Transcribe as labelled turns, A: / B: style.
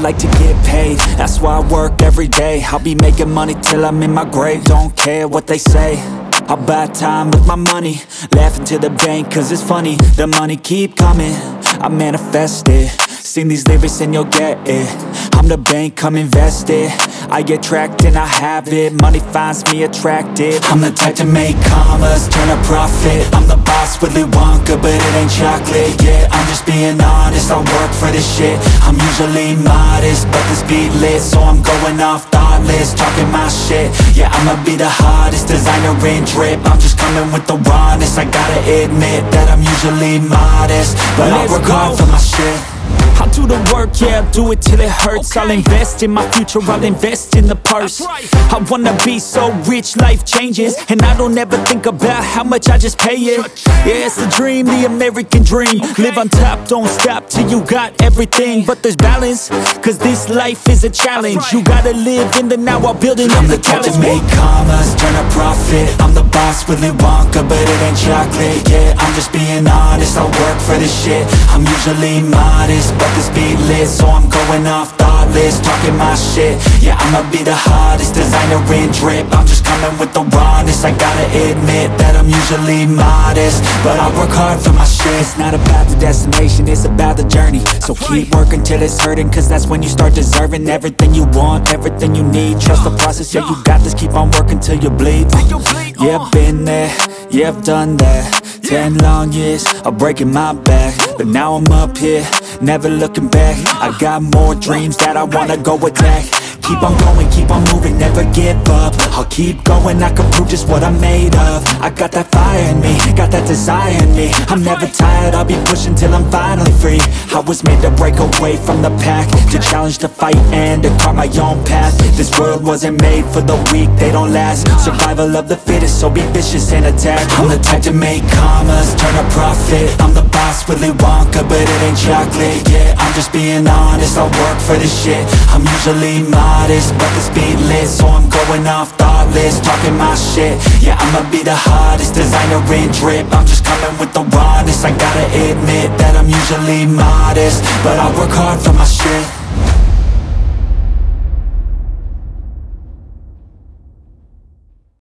A: like to get paid, that's why I work every day. I'll be making money till I'm in my grave. Don't care what they say, I'll buy time with my money. Laughing to the bank cause it's funny. The money keep coming, I manifest it. Sing these lyrics and you'll get it. I'm the bank, come invest it. I attract and I have it. Money finds me attractive. I'm the type to make commas, turn a profit. I'm the boss, Willy Wonka, but it ain't chocolate. Yeah, I'm just being honest, I work for this shit. I'm usually modest, but this beat lit, so I'm going off thoughtless, talking my shit. Yeah, I'ma be the hottest designer in drip. I'm just coming with the rawness. I gotta admit that I'm usually modest, but I work hard for my shit. I'll do the work, yeah, I'll do it till it hurts. I'll invest in my future, I'll invest in the purse. I wanna be so rich, life changes, and I don't ever think about how much I just pay it. Yeah, it's the dream, the American dream. Live on top, don't stop till you got everything. But there's balance, cause this life is a challenge. You gotta live in the now while building
B: I'm
A: up
B: the
A: the
B: type to
A: challenge.
B: make commas, turn a profit. I'm the boss, Willy Wonka, but it ain't chocolate. Yeah, I'm just being honest, I work for this shit. I'm usually modest, but this beat lit, so I'm going off thoughtless, talking my shit. Yeah, I'ma be the hottest designer in drip. I'm just coming with the rawness. I gotta admit that I'm usually modest, but I work hard for my shit.
A: It's not about the destination, it's about the journey. So keep working till it's hurting, cause that's when you start deserving everything you want, everything you need. Trust the process, yeah, you got this. Keep on working till you bleed. Yeah, I've been there, yeah, I've done that. 10 long years of breaking my back, but now I'm up here, never looking back. I got more dreams that I wanna go attack. Keep on going, keep on moving, never give up. I'll keep going, I can prove just what I'm made of. I got that fire in me, got that desire in me. I'm never tired, I'll be pushing till I'm finally free. I was made to break away from the pack, to challenge, to fight, and to carve my own path. This world wasn't made for the weak, they don't last. Survival of the fittest, so be vicious and attack.
B: I'm the type to make commas, turn a profit. I'm the boss, Willy Wonka, but it ain't chocolate. Yeah, I'm just being honest, I work for this shit. I'm usually modest, but this beat lit, so I'm going off thoughtless, talking my shit. Yeah, I'ma be the hottest designer in drip. I'm just coming with the rawness. I gotta admit that I'm usually modest, but I work hard for my shit.